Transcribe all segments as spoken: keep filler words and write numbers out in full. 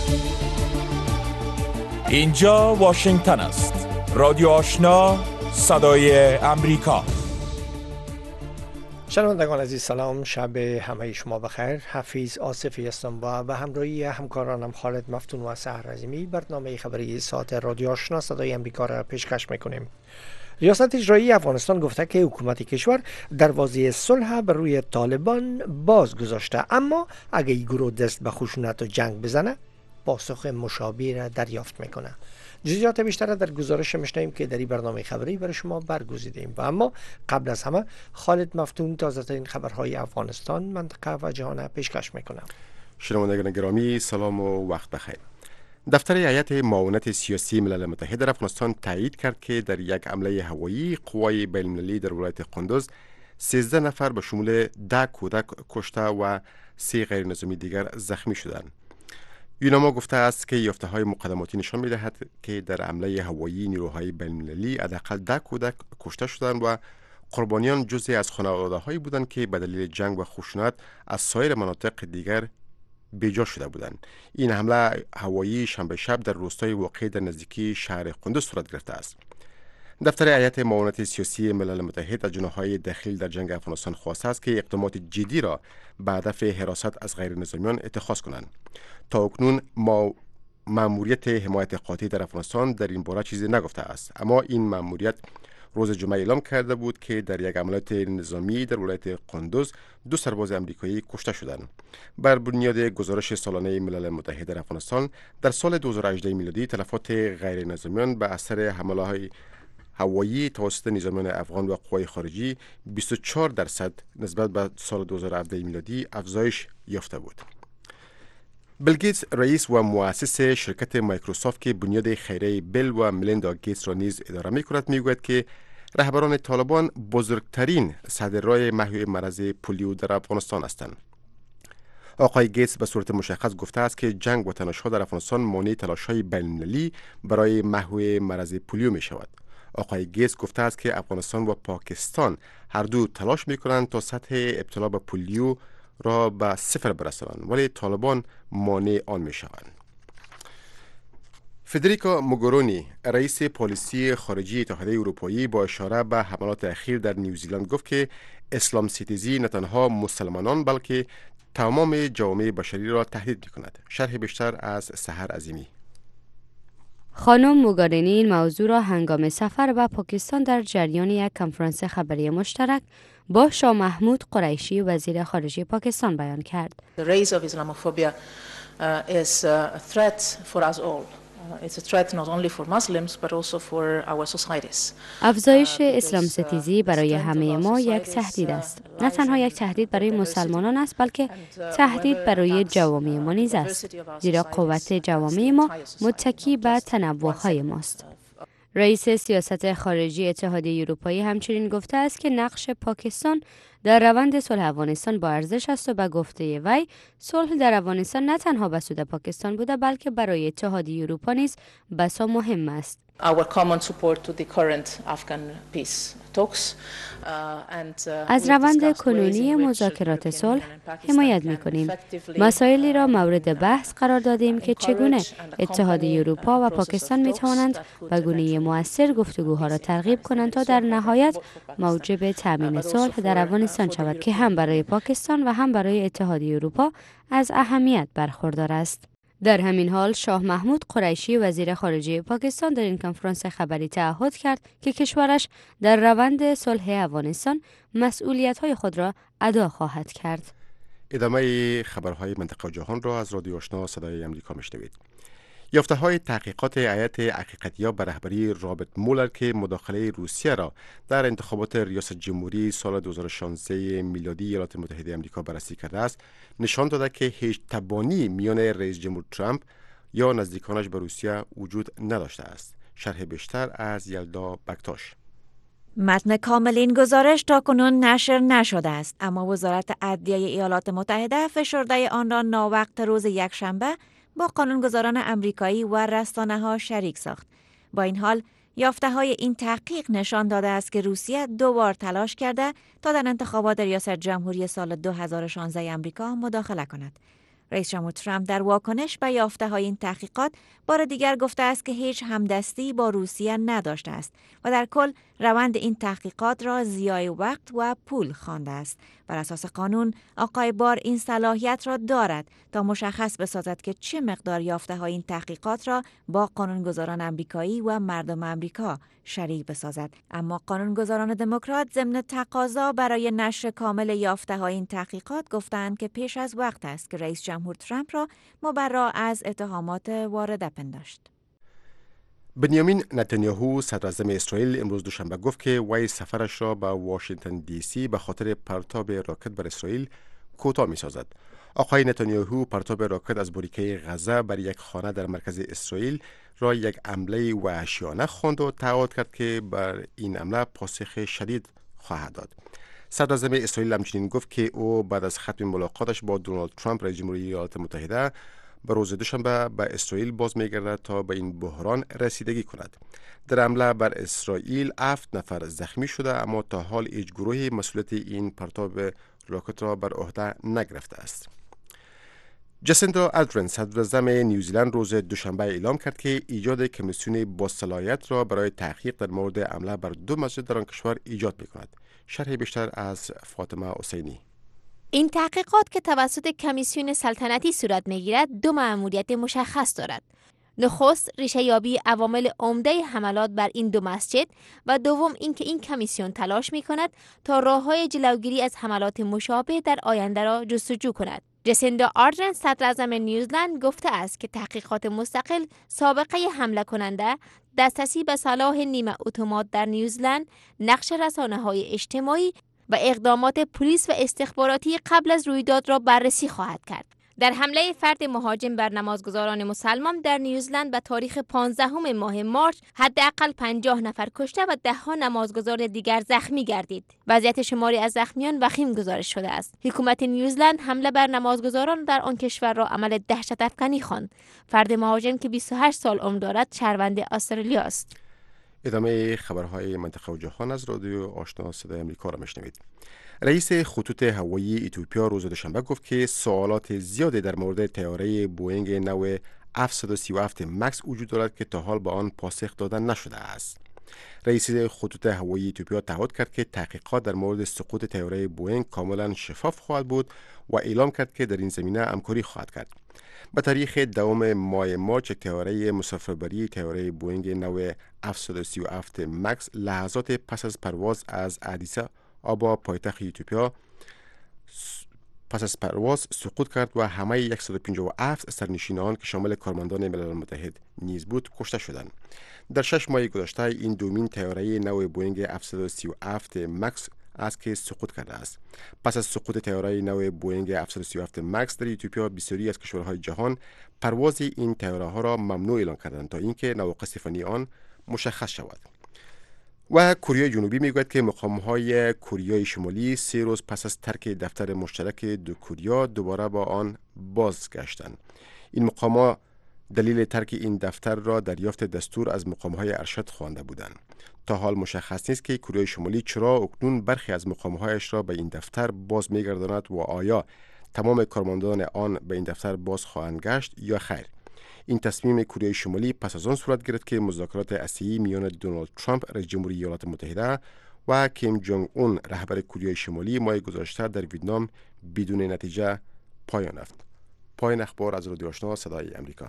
اینجا واشنگتن است. رادیو آشنا، صدای امریکا. شنوندگان عزیز سلام، شب همه شما بخیر. حفیظ آصفی هستم و به همراهی همکارانم خالد مفتون و سحر عظیمی برنامه خبری ساعت رادیو آشنا صدای امریکا را پیشکش میکنیم. ریاست اجرایی افغانستان گفته که حکومت کشور دروازه صلح بر روی طالبان باز گذاشته، اما اگه این گروه دست به خشونت و جنگ بزنه پاسخ مشابه را دریافت میکنه. جزئیات بیشتر در گزارش میشنویم که در این برنامه خبری برای شما برگزیدیم و اما قبل از همه خالد مفتون تازه ترین خبرهای افغانستان، منطقه و جهان پیشکش میکنه. شنوندگان گرامی سلام و وقت بخیر. دفتر هیئت معاونت سیاسی ملل متحد در افغانستان تایید کرد که در یک حمله هوایی قوای بین‌المللی در ولایت قندوز سیزده نفر به شمول ده کودک کشته و سه غیر نظامی دیگر زخمی شدند. یوناما گفته است که یافته‌های مقدماتی نشان می‌دهد که در حمله هوایی نیروهای بین‌المللی حداقل ده کودک کشته شدند و قربانیان جزئی از خانواده‌هایی بودند که به دلیل جنگ و خشونت از سایر مناطق دیگر بیجا شده بودند. این حمله هوایی شنبه شب در روستای واقع در نزدیکی شهر قندوز صورت گرفته است. دفتر هیئت معاونت سیاسی ملل متحد از جناح‌های داخل در جنگ افغانستان خواسته است که اقدامات جدی را به هدف حراست از غیر نظامیان اتخاذ کنند. تا اکنون ما مأموریت حمایت قاطع در افغانستان در این باره چیزی نگفته است، اما این مأموریت روز جمعه اعلام کرده بود که در یک عملیات نظامی در ولایت قندوز دو سرباز امریکایی کشته شدند. بر بنیاد گزارش سالانه ملل متحد در افغانستان در سال دو هزار و هجده میلادی تلفات غیر نظامیان به اثر حمله‌های هوایی توسط نظامیان افغان و قوای خارجی بیست و چهار درصد نسبت به سال دو هزار و هفده میلادی افزایش یافته بود. بیل گیتس رئیس و مؤسس شرکت مایکروسافت که بنیاد خیریه بیل و ملیندا گیتس را نیز اداره می‌کند میگوید که رهبران طالبان بزرگترین صدرای محو مرض پولیو در افغانستان هستند. آقای گیتس به صورت مشخص گفته است که جنگ و تنش‌ها در افغانستان مانع تلاش‌های بین‌المللی برای محو مرض پولیو می‌شود. آقای گیتس گفته است که افغانستان و پاکستان هر دو تلاش می‌کنند تا سطح ابتلا به پولیو را به صفر برسانند، ولی طالبان مانع آن می‌شوند. فدریکا موگورونی رئیس پالیسی خارجی اتحادیه اروپایی با اشاره به حملات اخیر در نیوزیلند گفت که اسلام ستیزی نه تنها مسلمانان بلکه تمام جوامع بشری را تهدید می‌کند. شرح بیشتر از سحر عظیمی. خانم موگارینی این موضوع را هنگام سفر به پاکستان در جریان یک کنفرانس خبری مشترک با شاه محمود قریشی وزیر خارجه پاکستان بیان کرد. The rise of Islamophobia uh, is a threat for us all. Uh, it's a threat not only for Muslims but also for our societies. افزایش اسلام ستیزی برای همه ما یک تهدید است. نه تنها یک تهدید برای مسلمانان است بلکه تهدید برای جوامع ما نیز است. زیرا قوت جوامع ما متکی به تنوع‌های ماست. رئیس سیاست خارجی اتحادیه اروپایی همچنین گفته است که نقش پاکستان در روند صلح افغانستان با ارزش است و به گفته وی صلح در افغانستان نه تنها به سود پاکستان بوده بلکه برای اتحادیه اروپا نیز بسا مهم است. Our common support to the current Afghan peace talks از روند کنونی مذاکرات صلح حمایت می‌کنیم. مسائلی را مورد بحث قرار دادیم که چگونه اتحادیه اروپا و پاکستان می‌توانند به گونه مؤثر گفتگوها را ترغیب کنند تا در نهایت موجب تامین صلح در افغانستان شود که هم برای پاکستان و هم برای اتحادیه اروپا از اهمیت برخوردار است. در همین حال شاه محمود قریشی وزیر خارجه پاکستان در این کنفرانس خبری تعهد کرد که کشورش در روند صلح افغانستان مسئولیت‌های خود را ادا خواهد کرد. ادامه خبرهای منطقه و جهان را از رادیو آشنا صدای امریکا میشنوید. یافته‌های تحقیقات هیئت حقیقتیاب به رهبری رابرت مولر که مداخله روسیه را در انتخابات ریاست جمهوری سال دو هزار و شانزده میلادی ایالات متحده آمریکا بررسی کرده است، نشان داده که هیچ تبانی میان رئیس جمهور ترامپ یا نزدیکانش به روسیه وجود نداشته است. شرح بیشتر از یلدا بکتاش. متن کامل این گزارش تاکنون نشر نشده است، اما وزارت عدلیه ایالات متحده فشرده آن را ناوقت روز یکشنبه با قانونگذاران امریکایی و رسانه‌ها شریک ساخت. با این حال یافته‌های این تحقیق نشان داده است که روسیه دو بار تلاش کرده تا در انتخابات ریاست جمهوری سال دو هزار و شانزده امریکا مداخله کند. رئیس جمهور ترامپ در واکنش به یافته‌های این تحقیقات بار دیگر گفته است که هیچ همدستی با روسیه نداشته است و در کل روند این تحقیقات را ضیاع وقت و پول خوانده است. بر اساس قانون آقای بار این صلاحیت را دارد تا مشخص بسازد که چه مقدار یافته‌های این تحقیقات را با قانونگذاران آمریکایی و مردم آمریکا شریک بسازد. اما قانونگذاران دموکرات ضمن تقاضا برای نشر کامل یافته‌های این تحقیقات گفتند که پیش از وقت است که رئیس جمهور ترامپ را مبرا از اتهامات وارده پنداشت. بنیامین نتانیاهو صدراعظم اسرائیل امروز دوشنبه گفت که وی سفرش را به واشنگتن دی سی به خاطر پرتاب راکت بر اسرائیل کوتاه می‌سازد. آقای نتانیاهو پرتاب راکت از باریکه غزه بر یک خانه در مرکز اسرائیل را یک حمله وحشیانه خواند و تعهد کرد که بر این حمله پاسخ شدید خواهد داد. صدراعظم اسرائیل همچنین گفت که او بعد از ختم ملاقاتش با دونالد ترامپ رئیس جمهوری ایالات متحده به روز دوشنبه به اسرائیل باز می‌گردد تا به این بحران رسیدگی کند. در حمله بر اسرائیل هفت نفر زخمی شده، اما تا حال هیچ گروهی مسئولیت این پرتاب راکت را بر عهده نگرفته است. جسیندا آردرن صدراعظم نیوزیلند روز دوشنبه اعلام کرد که ایجاد کمیسیون با صلاحیت را برای تحقیق در مورد حمله بر دو مسجد در آن کشور ایجاد می‌کند. شرح بیشتر از فاطمه حسینی. این تحقیقات که توسط کمیسیون سلطنتی صورت می‌گیرد دو مأموریت مشخص دارد. نخست ریشه یابی عوامل عمده حملات بر این دو مسجد و دوم اینکه این کمیسیون تلاش می‌کند تا راه‌های جلوگیری از حملات مشابه در آینده را جستجو کند. جسیندا آردرن صدراعظم نیوزلند گفته است که تحقیقات مستقل سابقه حمله کننده، دسترسی به سلاح نیمه اتومات در نیوزلند، نقش رسانه‌های اجتماعی و اقدامات پلیس و استخباراتی قبل از رویداد را بررسی خواهد کرد. در حمله فرد مهاجم بر نمازگزاران مسلمان در نیوزلند به تاریخ پانزدهم ماه مارچ حداقل پنجاه نفر کشته و ده‌ها نمازگزار دیگر زخمی گردید. وضعیت شماری از زخمیان وخیم گزارش شده است. حکومت نیوزلند حمله بر نمازگزاران در آن کشور را عمل دهشت‌افکنی خواند. فرد مهاجم که بیست و هشت سال عمر دارد شهروند استرالیا است. ادامه خبرهای منطقه و جهان از رادیو آشنا صدای آمریکا را میشنوید. رئیس خطوط هوایی اتیوپیا روز دوشنبه گفت که سوالات زیادی در مورد طیاره بوئینگ نو هفتصد و سی و هفت مکس وجود دارد که تا حال به آن پاسخ داده نشده است. رئیس خطوط هوایی اتیوپیا تعهد کرد که تحقیقات در مورد سقوط طیاره بوئینگ کاملا شفاف خواهد بود و اعلام کرد که در این زمینه همکاری خواهد کرد. به تاریخ دوم ماه مارچ طیاره مسافربری طیاره بوئینگ نو هفتصد و سی و هفت مکس لحظات پس از پرواز از آدیس آبا پایتخت اتیوپیا پس از پرواز سقوط کرد و همه صد و پنجاه و هفت سرنشینان که شامل کارمندان ملل متحد نیز بود کشته شدند. در شش ماه گذشته این دومین طیاره نو بوئینگ هفتصد و سی و هفت مکس است که سقوط کرده است. پس از سقوط طیاره نو بوئینگ هفتصد و سی و هفت مکس در اتیوپیا بسیاری از کشورهای جهان پرواز این طیاره ها را ممنوع اعلام کردند تا اینکه نواقص فنی آن مشخص شود. و کره جنوبی میگوید که مقام‌های کره شمالی سه روز پس از ترک دفتر مشترک دو کره دوباره با آن بازگشتند. این مقام‌ها دلیل ترک این دفتر را دریافت دستور از مقام‌های ارشد خوانده بودند. تا حال مشخص نیست که کره شمالی چرا اکنون برخی از مقام‌هایش را به این دفتر باز می‌گرداند و آیا تمام کارمندان آن به این دفتر باز خواهند گشت یا خیر. این تصمیم کره شمالی پس از آن صورت گرفت که مذاکرات هسته‌ای میان دونالد ترامپ رئیس جمهوری ایالات متحده و کیم جونگ اون رهبر کره شمالی ماه گذشته در ویتنام بدون نتیجه پایان یافت. پایان اخبار از رادیو آشنا صدای آمریکا.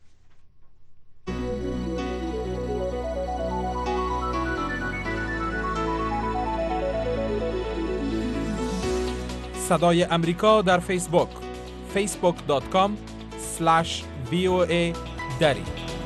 صدای آمریکا در فیسبوک فیسبوک دات کام اسلش وی او ای دری.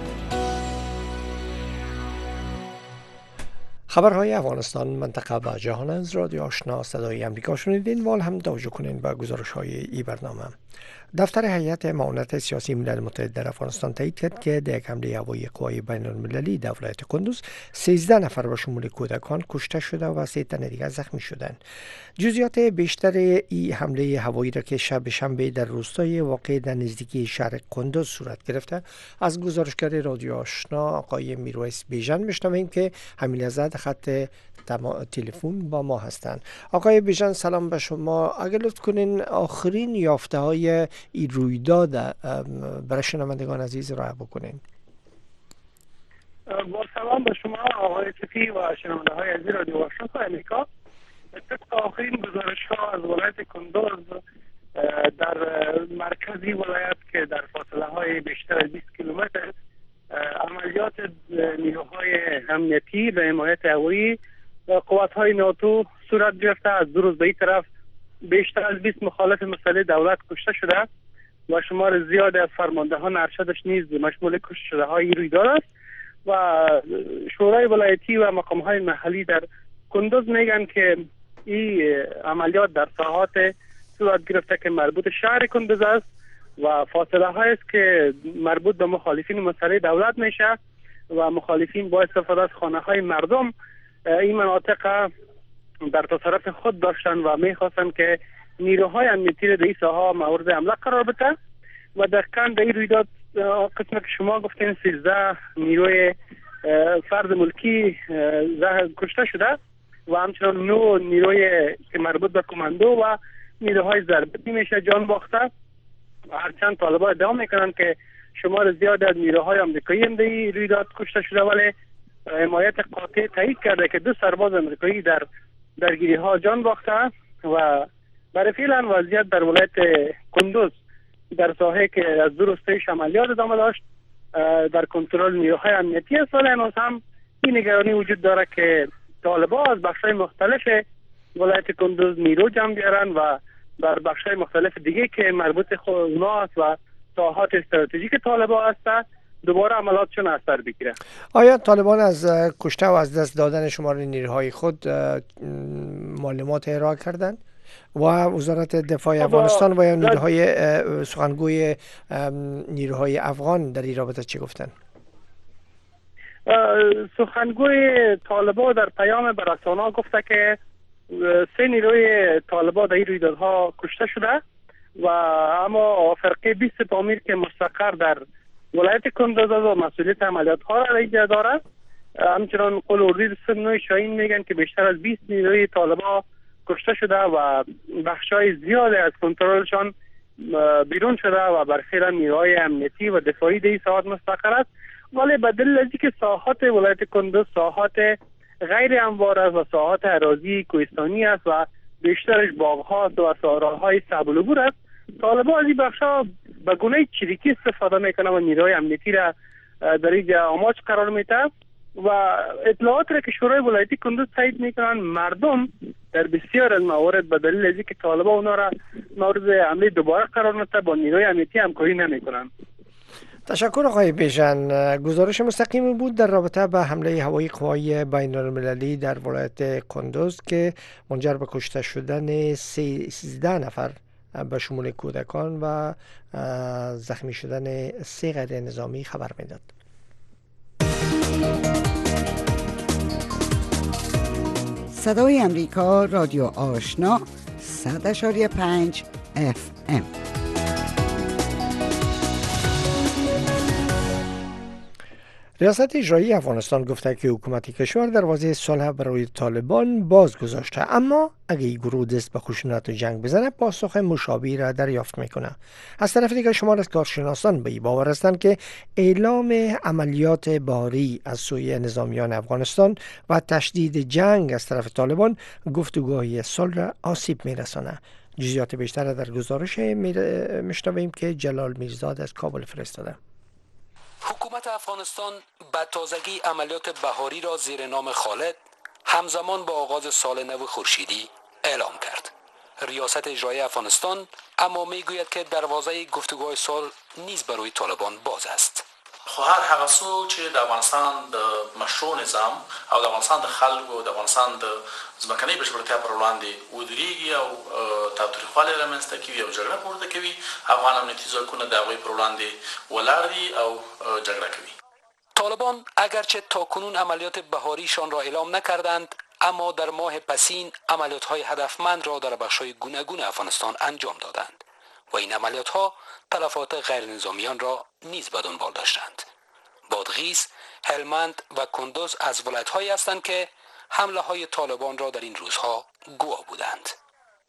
خبرهای افغانستان، منطقه و جهان از رادیو آشنا صدای آمریکا شنیدین. وال هم توجه کنین به گزارش های ای برنامه. دفتر هیئت معاونت سیاسی ملل متحد در افغانستان تایید کرد که در یک حمله هوایی قوای بین المللی در ولایت کندوز سیزده نفر به شمول کودکان کشته شده و سه تن دیگر زخمی شدند. جزئیات بیشتر این حمله هوایی را که شب شنبه در روستای واقع در نزدیکی شهر کندوز صورت گرفته از گزارشگر رادیو آشنا آقای میرویس بیژن میشنویم که همین لحظه خط تلفن با ما هستند. آقای بیژن سلام به شما. اگر لطف کنین آخرین یافته های این رویداد برای شنوندگان عزیز ارائه بکنین. با سلام به شما آقای صفی و شنونده های عزیز رادیو آشنا امریکا. طبق آخرین گزارش ها از ولایت کندوز در مرکزی ولایت که در فاصله های بیشتر از بیست کیلومتر عملیات نیروهای امنیتی به حمایت هوایی قوات های ناتو صورت گرفته. از دو روز به این طرف بیشتر از بیست مخالف مسئله دولت کشته شده و شمار زیاد از فرماندهان ارشدش نیز مشمول کشته شده های رویداد است و شورای ولایتی و مقام های محلی در کندوز میگن که این عملیات در ساحات صورت گرفته که مربوط شهر کندوز است و فاصله های است که مربوط به مخالفین مسئله دولت میشه و مخالفین با استفاده از خانه های مردم این مناطق در تصرف خود داشتن و میخواستن که نیروهای امنیتی را در این ساحه مورد حمله قرار بده و دقیقاً در این رویداد قسمه که شما گفتین سیزده نیروی فرد ملکی کشته شده و همچنان نو نیروی که مربوط به کماندو و نیروهای ضربتی میشه جان باخته. هرچند طالبان ادعا میکنن که شمار زیاد از نیروهای آمریکایی هم در این رویداد کشته شده ولی حمایت قاطع تایید کرده که دو سرباز آمریکایی در درگیری ها جان باخته و برای فعلا وضعیت در ولایت کندوز در ساحه که از دو روز پیش عملیات ادامه داشت در کنترل نیروهای امنیتی است ولی هنوز هم این نگرانی وجود داره که طالبان از بخش‌های مختلف ولایت کندوز نیرو جمع بیارن و در بخش‌های مختلف دیگه که مربوط خود است و ساحات استراتژیک طالبان است دوباره عملاتشون اثر بگیره. آیا طالبان از کشته و از دست دادن شمار نیروهای خود معلومات ارائه کردند؟ و وزارت دفاع افغانستان و یا نیروهای سخنگوی نیروهای افغان در این رابطه چی گفتن؟ سخنگوی طالبان در پیام به رسانه‌ها گفته که سه نیروی طالبان در این رویدادها کشته شده و اما فرقه بیست پامیر که مستقر در ولایت کندوز و مسئولیت عملیات ها را ایجاد دارد. همچنان قول اردوی سنوی شاهین میگن که بیشتر از بیست نیروی طالبان کشته شده و بخشای زیاد از کنترلشان بیرون شده و برخلاف نیروهای امنیتی و دفاعی در این ساحات مستقر است ولی به دلیل از اینکه ساحات ولایت کندوز ساحات غیر هموار است و ساحات اراضی کوهستانی است و بیشترش باغ‌ها و صحراهای صعب العبور است طالبان از این بخش‌ها به گونه چریکی استفاده میکنه و نیروهای امنیتی را در اینجا آماج قرار میده و اطلاعات را که شورای ولایتی کندوز تایید میکنن مردم در بسیار از موارد به دلیل از اینکه طالبان اونا را مورد حمله دوباره قرار میده با نیروی امنیتی همکاری نمیکنن. تشکر آقای بیژن. گزارش مستقیم بود در رابطه با حمله هوایی قوای بین المللی در ولایت کندوز که منجر به کشته شدن سیزده نفر به شمول کودکان و زخمی شدن سه غیر نظامی خبر میداد. صدای امریکا رادیو آشنا صد اشاری پنج اف ام. ریاست اجرایی افغانستان گفته که حکومت کشور دروازه صلح برای طالبان باز گذاشته اما اگه این گروه دست به خشونت و جنگ بزنه پاسخ مشابهی را دریافت میکنه. از طرف دیگر شمار از کارشناسان به این باور هستند که اعلام عملیات باری از سوی نظامیان افغانستان و تشدید جنگ از طرف طالبان گفتگوهای صلح را آسیب میرسانه. جزئیات بیشتر در گزارش میشنویم که جلال میرزاد از کابل فرستاده. حکومت افغانستان به تازگی عملیات بهاری را زیر نام خالد همزمان با آغاز سال نو خورشیدی اعلام کرد. ریاست اجرایی افغانستان اما میگوید که دروازه گفتگوهای صلح نیز برای طالبان باز است. خو هر هغه څوک چې د افغانستان د مشروع نظام او د افغانستان د خلکو د افغانستان د ځمکنۍ بشپړتیا پر وړاندې ودرېږي او تاوتریخوالی رامنځته کوي او جګړه پورته کوي، افغان امنیتي ځواکونه د هغوی پر وړاندې ولاړ دي او جګړه کوي. طالبان اگرچه تاکنون عملیات بهاریشان را اعلام نکردند اما در ماه پسین عملیات‌های هدفمند را در بخش‌های گوناگون افغانستان انجام دادند و این عملیات‌ها تلفات غیر نظامیان را نیز به دنبال داشتند. بادغیس، هلمند و کندوز از ولایت‌هایی هستند که حمله‌های طالبان را در این روزها گواه بودند.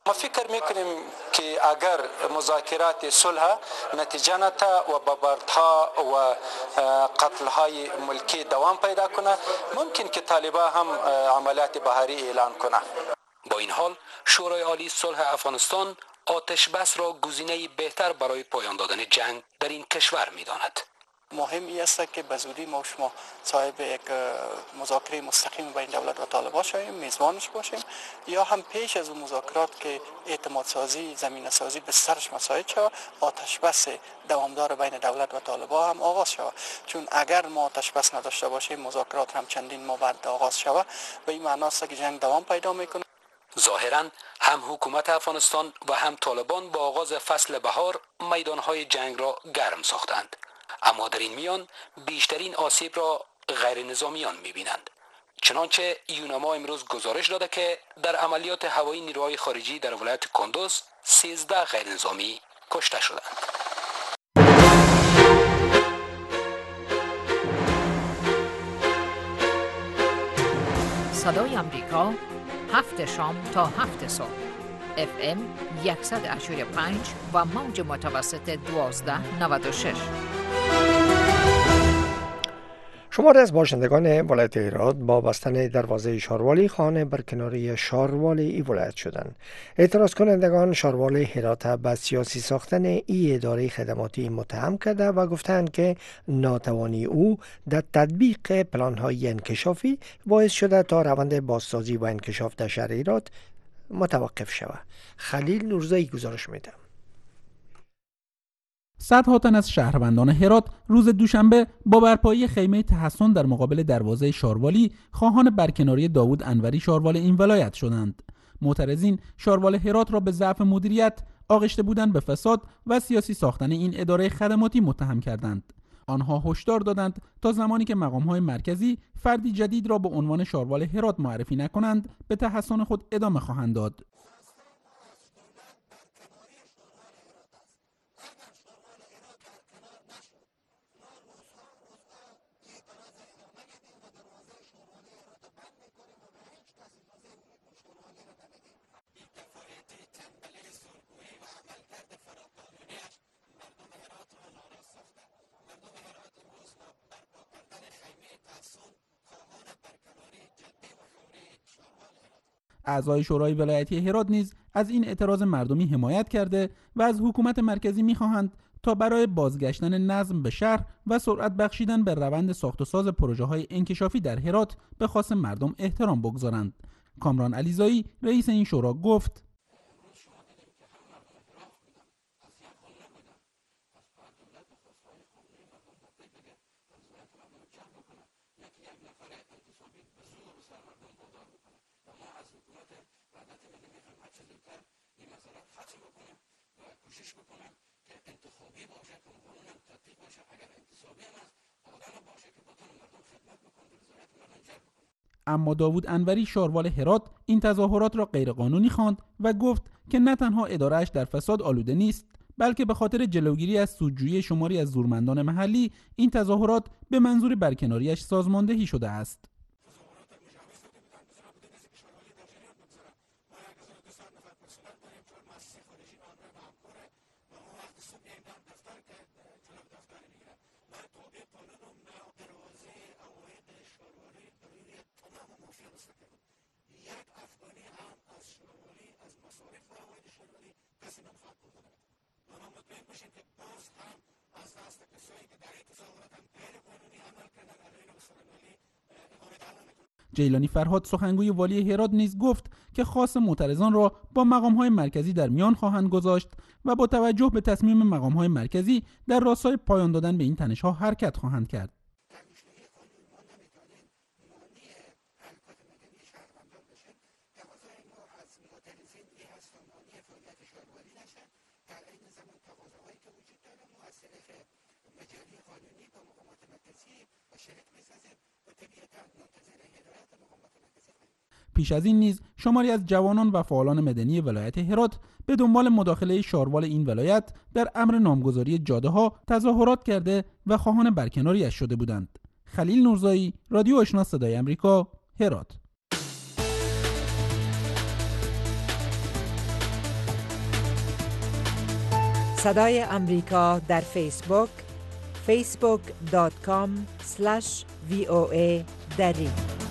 ما فکر میکنیم که اگر مذاکرات صلح نتیجه نده و ببردها و قتلهای ملکی دوام پیدا کنه، ممکن که طالبان هم عملیات بحری اعلان کنه. با این حال شورای عالی صلح افغانستان آتش بس را گزینه بهتر برای پایان دادن جنگ در این کشور می‌داند. مهم است که به زودی ما شما صاحب یک مذاکره مستقیم بین دولت و طالبان شویم، میزبانش باشیم، یا هم پیش از اون مذاکرات که اعتماد سازی، زمینه سازی به سرش مساعد شود، آتش بس دوامدار بین دولت و طالبان هم آغاز شود. چون اگر ما آتش بس نداشته باشیم، مذاکرات هم چندین ماه بعد آغاز شود، به این معنی است که جنگ دوام پیدا میکنه. ظاهراً هم حکومت افغانستان و هم طالبان با آغاز فصل بهار میدانهای جنگ را گرم ساختند، اما در این میان بیشترین آسیب را غیر نظامیان می‌بینند. چنانچه یوناما امروز گزارش داده که در عملیات هوایی نیروهای خارجی در ولایت کندوز سیزده غیر نظامی کشته شدند. صدای امریکا، هفت شام تا هفت صبح، اف ام صد و اشتاد و پنج و موج متوسط دوازده نود و شش. شماری از باشندگان ولایت هرات با بستن دروازه شاروالی خانه برکناری شاروالی ای ولایت شدند. اعتراض کنندگان شاروال هرات به سیاسی ساختن ای اداره خدماتی متهم کرده و گفتند که ناتوانی او در تطبیق پلان‌های انکشافی باعث شده تا روند بازسازی و انکشاف در شهر هرات متوقف شود. خلیل نورزایی گزارش میده. صدها تن از شهروندان هرات روز دوشنبه با برپایی خیمه تحصن در مقابل دروازه شاروالی خواهان برکناری داوود انوری شاروال این ولایت شدند. معترضین شاروال هرات را به ضعف مدیریت، آغشته بودن به فساد و سیاسی ساختن این اداره خدماتی متهم کردند. آنها هشدار دادند تا زمانی که مقام‌های مرکزی فردی جدید را به عنوان شاروال هرات معرفی نکنند، به تحصن خود ادامه خواهند داد. اعضای شورای ولایتی هرات نیز از این اعتراض مردمی حمایت کرده و از حکومت مرکزی می‌خواهند تا برای بازگشتن نظم به شهر و سرعت بخشیدن به روند ساخت و ساز پروژه‌های انکشافی در هرات به خواست مردم احترام بگذارند. کامران علیزایی رئیس این شورا گفت: اما داوود انوری شاروال هرات این تظاهرات را غیرقانونی خواند و گفت که نه تنها اداره‌اش در فساد آلوده نیست، بلکه به خاطر جلوگیری از سودجویی شماری از زورمندان محلی این تظاهرات به منظور برکناریش سازماندهی شده است. جیلانی فرهاد سخنگوی والی هرات نیز گفت که خواست معترضان را با مقام‌های مرکزی در میان خواهند گذاشت و با توجه به تصمیم مقام‌های مرکزی در راستای پایان دادن به این تنش‌ها حرکت خواهند کرد. پیش از این نیز شماری از جوانان و فعالان مدنی ولایت هرات به دنبال مداخله شاروال این ولایت در امر نامگذاری جاده‌ها تظاهرات کرده و خواهان برکناریش شده بودند. خلیل نورزایی، رادیو آشنا صدای امریکا، هرات. صدای امریکا در فیسبوک فیسبوک دات کام اسلش وی او ای دری.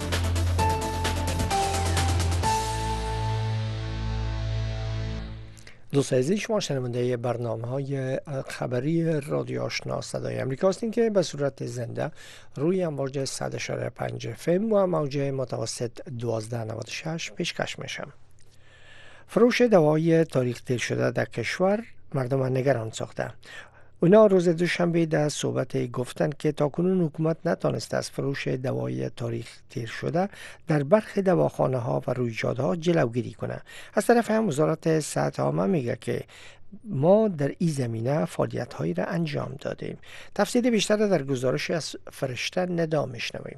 دوست عزیز، شما شنونده برنامه های خبری رادیو آشنا صدای امریکا هستین که به صورت زنده روی امواج صد و شش پنج اف ام و موج متوسط دوازده نود و شش پیشکش میشم. فروش دوای تاریخ تیر شده در کشور مردم نگران ساخته. اونا روز دوشنبه در صحبت گفتند که تاکنون حکومت نتانسته از فروش دوای تاریخ تیر شده در برخی دواخانه ها و رویدادها جلوگیری کنه. از طرف هم وزارت صحت عامه میگه که ما در این زمینه فعالیت هایی را انجام دادیم. تفصیل بیشتر در گزارش از فرشته ندا میشنویم.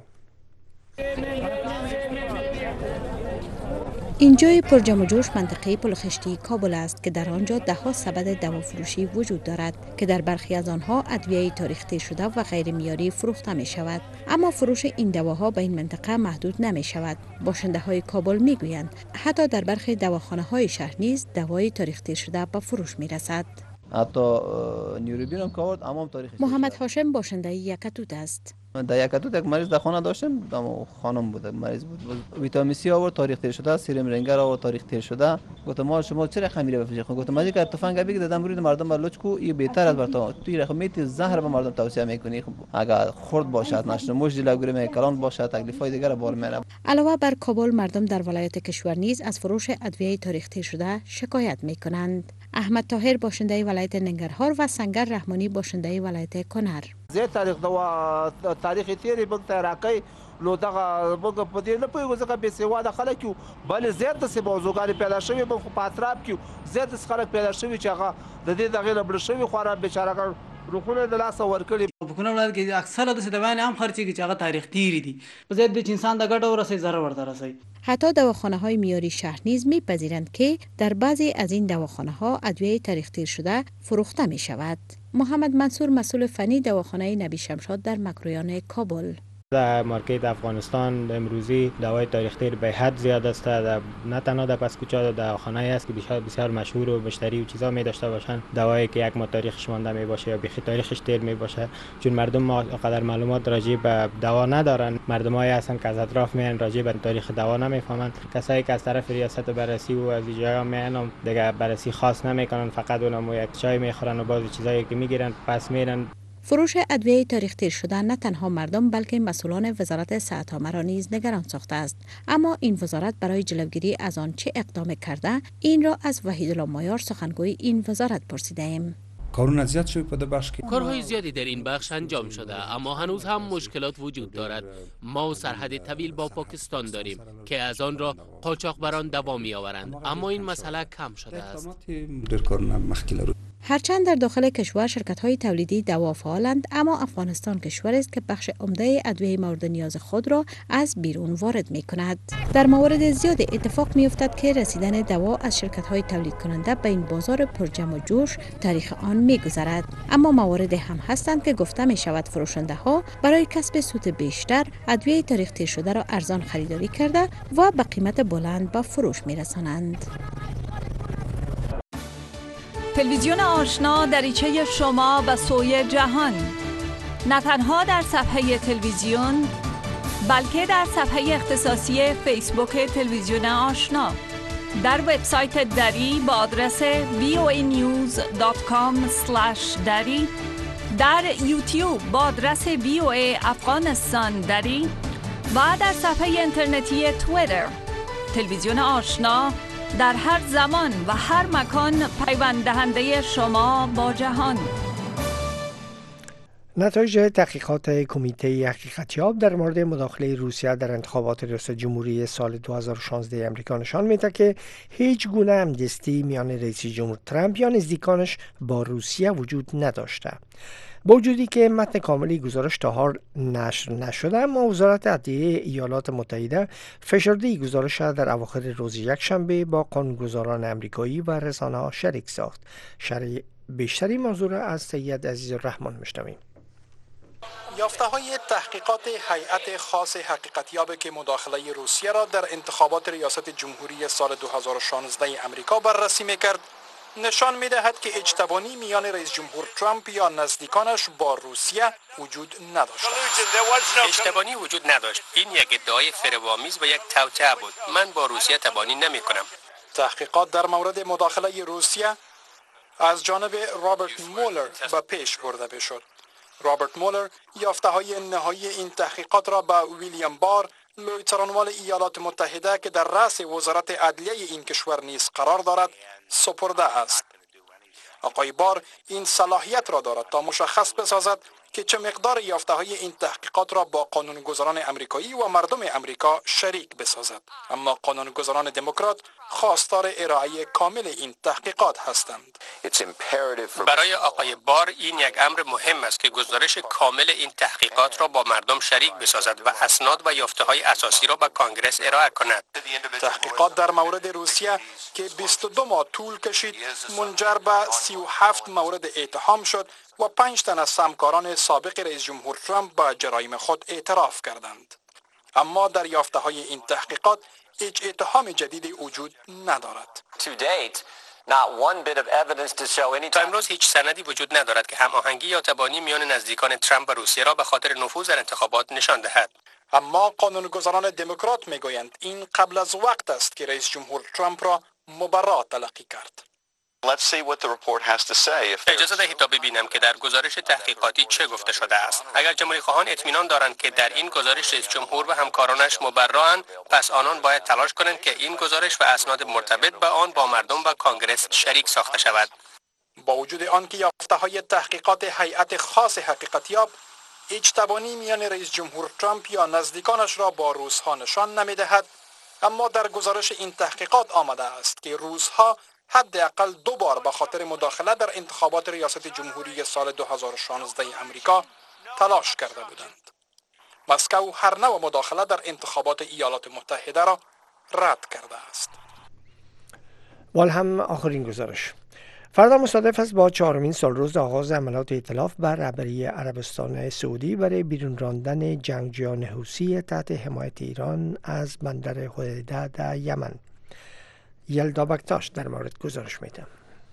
اینجای پرجم و جوش منطقه پلخشتی کابل است که در آنجا ده ها سبد دوافروشی وجود دارد که در برخی از آنها ادویه تاریخ تیر شده و غیر معیاری فروخته می شود. اما فروش این دواها به این منطقه محدود نمی شود. باشنده های کابل می گویند حتی در برخی دواخانه های شهر نیز دوای تاریخ تیر شده به فروش می رسد. حتی نیوروبین هم کارد اما تاریخ محمد هاشم باشنده یکتوت است. در یکتوت یک مریض در خانه داشتم، اما خانم بود، مریض بود. ویتامین سی آورد تاریخ تیر شده، سرم رنگر آورد تاریخ تیر شده. گفتم ما شما چرا خمیره بفروشید؟ گفتم ماجی که تفنگ بگید دادم روی مردم بلوچ کو این بهتر از برتا. توی رقم میتی زهر به مردم توصیه میکنی. اگر خرد باشد نشد موج جلوگیری میکلان باشد تکلیفای دیگر بار میره. علاوه بر کابل مردم در ولایت کشور نیز از فروش ادویه تاریخ تیر شده شکایت میکنند. احمد طاهر باشنده ولایت ننگرهار و سنگر رحمانی باشنده ولایت کنر. زه تاریخ دوا تاریخ تیری بګ تراکای نو دغه بګ په دې نه پوهیږو ځکه به سیواده خلک یو بل زیات د سیموزوګاری پیدا شوی په پاتراب کې زیات خلک پیدا شوی چې هغه د دې دغه لبړ شوی خورا بیچارهګان روحونه د لاس ورکړي. په کومه ولایت کې اکثره د دوانې هم خرچي کې چې هغه تاریخ تیری دي په زیات د انسان د ګټه ورسې ضرر ورته رسي. حتی دواخانه های معیاری شهر نیز میپذیرند که در بعضی از این دواخانه ها ادویه تاریخ تیر شده فروخته می شود. محمد منصور مسئول فنی دواخانه نبی شمشاد در مکرویان کابل: در مارکت افغانستان امروزی دوای تاریخ تیر به حد زیاد است. نه تنها در پسکوچا دواخانه است که بسیار بسیار مشهور و مشتری و چیزا می داشته باشند، دوایی که یک ماه تاریخش مانده می باشه یا بیخی تاریخش تیر می باشه. چون مردم ما قدر معلومات راجع به دوا ندارن، مردمایی هستند که از اطراف میان راجع به تاریخ دوا نمیفهمند. کسایی که از طرف ریاست بررسی و از جاها میان دیگه بررسی خاص نمیکنن، فقط اونم یک چای میخورن و بعضی چیزایی که میگیرن پس میرن. فروش ادویه تاریخ تیر شده نه تنها مردم بلکه مسئولان وزارت صحت عامه را نیز نگران ساخته است. اما این وزارت برای جلوگیری از آن چه اقدام کرده؟ این را از وحیدالله مایار سخنگوی این وزارت پرسیده ایم. کارون زیاد شده پده بخش که کارهای زیادی در این بخش انجام شده، اما هنوز هم مشکلات وجود دارد. ما سرحد طویل با پاکستان داریم که از آن را قاچاقبران دوا می آورند، اما این مسئله کم شده است. هرچند در داخل کشور شرکت‌های تولیدی دوا فعالند، اما افغانستان کشوری است که بخش عمده ادویه مورد نیاز خود را از بیرون وارد می‌کند. در موارد زیاد اتفاق می‌افتد که رسیدن دوا از شرکت‌های تولید کننده به این بازار پرجم و جوش تاریخ آن می‌گذرد. اما موارد هم هستند که گفته می‌شود فروشنده‌ها برای کسب سود بیشتر ادویه تاریخ تیر شده را ارزان خریداری کرده و به قیمت بلند به فروش می‌رسانند. تلویزیون آشنا دریچه شما به سوی جهان، نه تنها در صفحه تلویزیون بلکه در صفحه اختصاصی فیسبوک تلویزیون آشنا، در وبسایت دری با آدرس وی او ای نیوز دات کام اسلش دری، در یوتیوب با آدرس وی او ای افغانستان دری و در صفحه اینترنتی توییتر. تلویزیون آشنا در هر زمان و هر مکان پیوند دهنده شما با جهان. نتایج تحقیقات کمیته حقیقتیاب در مورد مداخله روسیه در انتخابات ریاست جمهوری سال دو هزار و شانزده امریکا نشان میده که هیچ گونه همدستی میان رئیس جمهور ترامپ یا نزدیکانش با روسیه وجود نداشته. با وجودی که متن کاملی گزارش تا حال نشر نشده، اما وزارت عدلیه ایالات متحده فشرده گزارش در اواخر روز یکشنبه با قانونگذاران امریکایی و رسانه‌ها شریک ساخت. شرح بیشتری موضوع را از سید عزیز الرحمن میشنویم. یافته‌های تحقیقات هیئت خاص حقیقتیاب که مداخله روسیه را در انتخابات ریاست جمهوری سال دو هزار و شانزده امریکا بررسی می‌کرد، نشان می‌دهد که اجتبانی میان رئیس جمهور ترامپ یا نزدیکانش با روسیه وجود نداشت. اجتبانی وجود نداشت. این یک ادعای فریب‌آمیز و یک توطئه بود. من با روسیه تبانی نمی‌کنم. تحقیقات در مورد مداخله روسیه از جانب رابرت مولر به پیش برده شد. رابرت مولر یافته‌های نهایی این تحقیقات را به ویلیام بار، لویترانوال ایالات متحده که در رأس وزارت عدلیه این کشور نیز قرار دارد، سپرده است. آقای بار این صلاحیت را دارد تا مشخص بسازد که چه مقدار یافته‌های این تحقیقات را با قانونگذاران امریکایی و مردم امریکا شریک بسازد. اما قانونگذاران دموکرات خواستار ارائه کامل این تحقیقات هستند. برای آقای بار این یک امر مهم است که گزارش کامل این تحقیقات را با مردم شریک بسازد و اسناد و یافته‌های اساسی را به کانگرس ارائه کند. تحقیقات در مورد روسیه که بیست و دو ماه طول کشید منجر به سی و هفت مورد اتهام شد و پنج تن از همکاران سابق رئیس جمهور ترامپ به جرایم خود اعتراف کردند. اما در یافته‌های این تحقیقات هیچ اتهام جدیدی وجود ندارد. تا امروز هیچ سندی وجود ندارد که هماهنگی یا تبانی میان نزدیکان ترامپ و روسیه را به خاطر نفوذ در انتخابات نشان دهد. اما قانونگذاران دموکرات میگویند این قبل از وقت است که رئیس جمهور ترامپ را مبرا تلقی کرد. اجازه دهید تا ببینم که در گزارش تحقیقاتی چه گفته شده است. اگر جمهوری خواهان اطمینان دارند که در این گزارش رئیس جمهور و همکارانش مبرأند، پس آنان باید تلاش کنند که این گزارش و اسناد مرتبط به آن با مردم و کانگرس شریک ساخته شود. با وجود آنکه یافته‌های تحقیقات هیئت خاص حقیقتیاب اجتبانی میان رئیس جمهور ترامپ یا نزدیکانش را با روس‌ها نشان نمی‌دهد، اما در گزارش این تحقیقات آمده است که روس‌ها حداقل دو بار به خاطر مداخله در انتخابات ریاست جمهوری سال دو هزار و شانزده امریکا تلاش کرده بودند. مسکو هر نوع مداخله در انتخابات ایالات متحده را رد کرده است. وال هم آخرین گزارش. فردا مصادف است با چهارمین سالروز آغاز حملات ائتلاف بر رهبری عربستان سعودی برای بیرون راندن جنگجویان حوثی تحت حمایت ایران از بندر حدیده در یمن. یلدا بکتاش در مورد گزارش میده.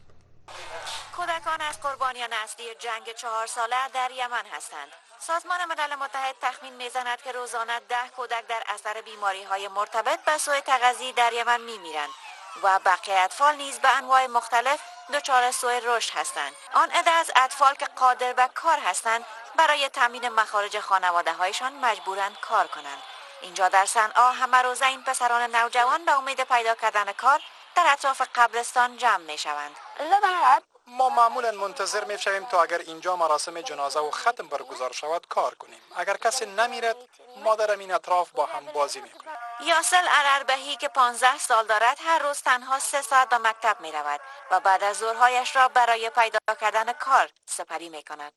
کودکان از قربانیان اصلی جنگ چهار ساله در یمن هستند. سازمان ملل متحد تخمین میزند که روزانه ده کودک در اثر بیماری های مرتبط به سوء تغذیه در یمن میمیرند و بقیه اطفال نیز به انواع مختلف دچار سوء رشد هستند. آن عده از اطفال که قادر به کار هستند برای تامین مخارج خانواده هایشان مجبورند کار کنند. اینجا در صنعا همه روزه این پسران نوجوان به امید پیدا کردن کار در اطراف قبرستان جمع می شوند. ما معمولا منتظر می شویم تا اگر اینجا مراسم جنازه و ختم برگزار شود کار کنیم. اگر کسی نمیرد ما در این اطراف با هم بازی می کنیم. یاسل ارربهی که پانزده سال دارد هر روز تنها سه ساعت به مکتب می رود و بعد از ظهرهایش را برای پیدا کردن کار سپری می کند.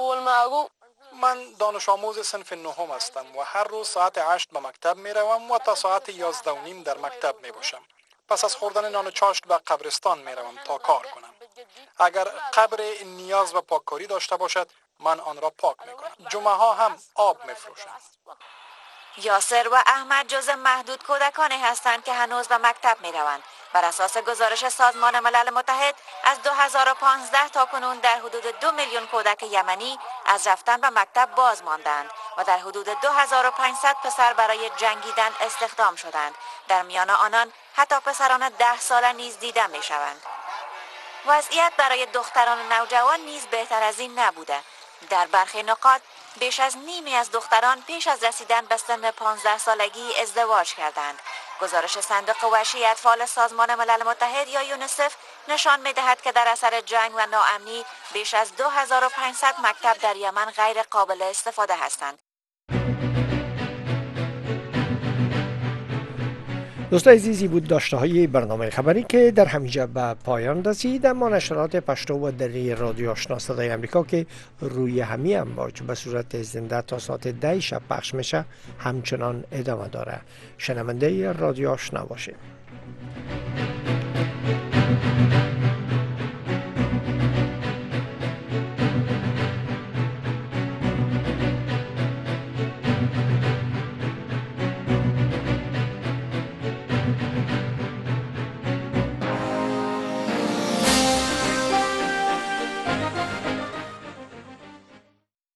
من دانش آموز صنف نهم هستم و هر روز ساعت هشت به مکتب می روم و تا ساعت یازده و نیم در مکتب می باشم. پس از خوردن نان چاشت به قبرستان می روم تا کار کنم. اگر قبر نیاز به پاککاری داشته باشد من آن را پاک می کنم. جمعه ها هم آب می فروشم. یاسر و احمد جز محدود کودکانی هستند که هنوز به مکتب می روند. بر اساس گزارش سازمان ملل متحد از دو هزار و پانزده تا کنون در حدود دو میلیون کودک یمنی از رفتن به مکتب باز ماندند و در حدود دو هزار و پانصد پسر برای جنگیدن استخدام شدند. در میان آنان حتی پسران ده ساله نیز دیده می شوند. وضعیت برای دختران نوجوان نیز بهتر از این نبوده. در برخی نقاط بیش از نیمی از دختران پیش از رسیدن به سن پانزده سالگی ازدواج کردند. گزارش صندوق وحشی اطفال سازمان ملل متحد یا یونیسف نشان می‌دهد که در اثر جنگ و ناامنی بیش از دو هزار و پانصد مکتب در یمن غیر قابل استفاده هستند. دوستان عزیزی بود داشته های برنامه خبری که در همینجا به پایان رسید. اما نشرات پشتو و دری رادیو آشنا صدای امریکا که روی همین امواج به صورت زنده تا ساعت ده شب پخش میشه همچنان ادامه داره. شنونده رادیو آشنا باشید.